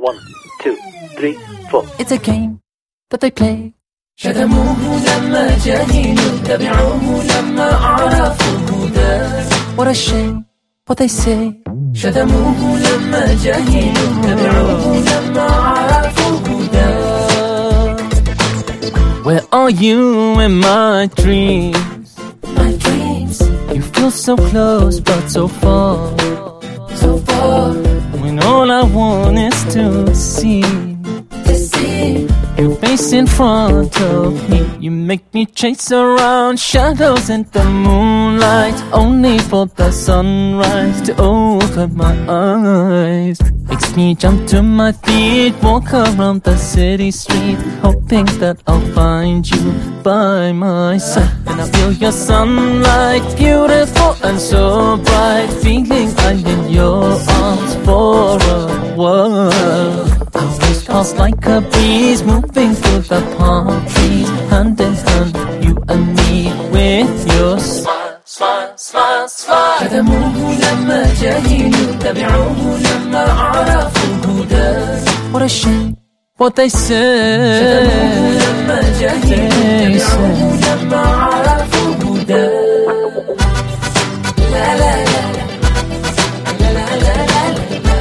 1, 2, 3, 4. It's a game that they play. شتموه لما جهلوا تبعوه لما عرفوا الهدى. What a shame what they say. شتموه لما جهلوا تبعوه لما عرفوا الهدى. Where are you in my dreams? My dreams, You feel so close but so far. so far When all I want is to see to see. your face in front of me. You make me chase around shadows in the moonlight, only for the sunrise to open my eyes. Makes me jump to my feet, walk around the city street, hoping that I'll find you by my side. And I feel your sunlight, beautiful and so bright, feeling I'm in your arms for a while. I wish past like a breeze, moving through the palm trees, hand in hand, you and me, with your smile, smile, smile, smile. شتموه لما جهلوا تبعوه لما عرفوا الهدى. What a shame what they say. لما جهلوا تبعوه لما عرفوا الهدى. لا لا لا لا لا لا لا لا.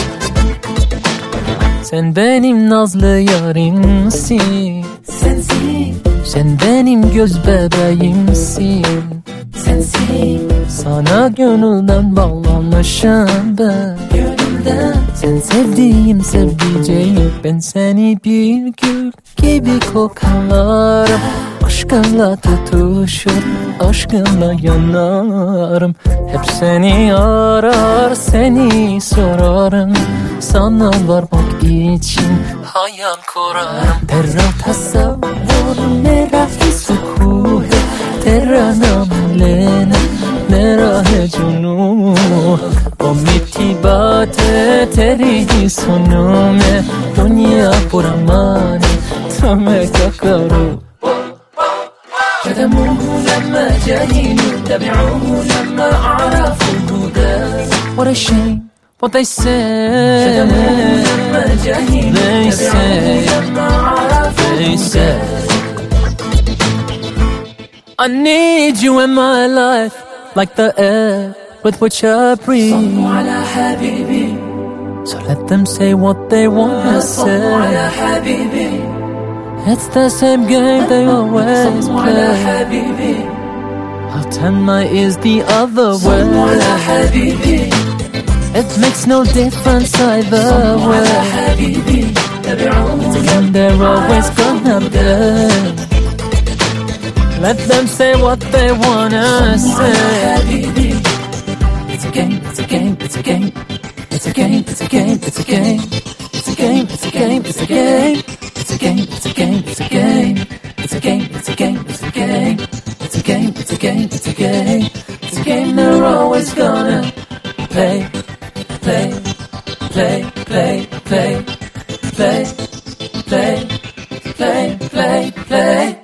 Sen benim nazlı yarimsin, Sensin, sen benim göz bebeğimsin. sensin, Sana gönülden bağlanmışım ben. gönülden. Sen sevdiğim sevdiceğim, ben seni bir gül gibi koklarım. Aşkınla tutuşur, aşkınla yanarım. Hep seni arar, seni sorarım. Sana varmak için hayal kurarım. Terra tasavvur, mera hisukuh, terra namlena, mera है जुनून वो मीठी बात है तेरी ही सुनूं मैं दुनिया पूरा माने तो मैं क्या करूं. شتموه لما جهلوا تبعوه لما عرفوا الهدى. What a shame what they say. شتموه لما جهلوا They تبعوه say, لما عرفوا they الهدى. say I need you in my life like the air with which I breathe. صلوا على حبيبي, So let them say what they wanna صلوا على say. حبيبي, It's the same game they always صلوا على play. حبيبي, I'll turn my ears the other صلوا على way. حبيبي, It makes no difference either صلوا على way. حبيبي تبعوه And they're always gonna be. Let them say what they wanna say. حبيبي. It's a game, it's a game, it's a game. It's a game, it's a game, it's a game. It's a game, it's a game, it's a game. It's a game, it's a game, it's a game. It's a game, it's a game, it's a game. It's a game, it's a game, it's a game. It's a game they're always gonna play, play, play, play, play, play, play, play, play, play.